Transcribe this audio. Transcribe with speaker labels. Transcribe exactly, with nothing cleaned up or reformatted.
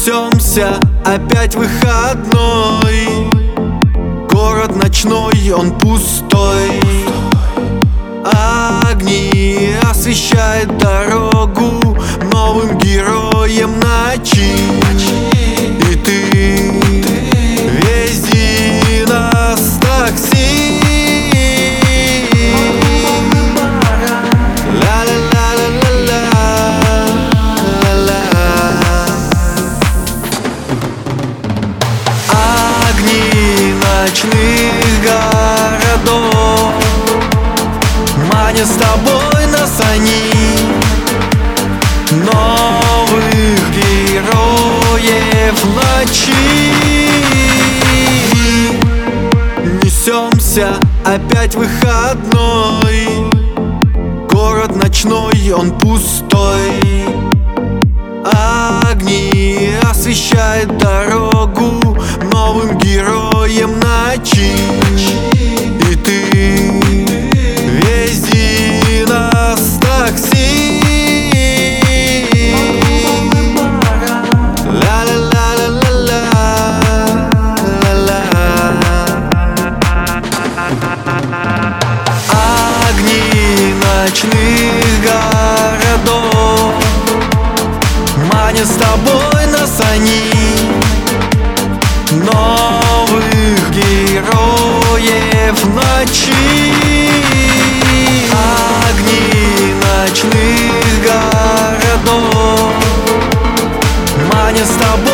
Speaker 1: Несемся, опять выходной. Город ночной, он пустой. Огни освещают дорогу новым героям ночи. И ты вези нас в такси. Ночных городов манят с тобой нас они, новых героев ночи. Несемся, опять выходной. Город ночной, он пустой. Огни освещают дорогу новым героям ночи. И ты вези нас в такси. Огни ночных городов манят с тобой нас они, новых героев ночи. Огни ночных городов манят с тобой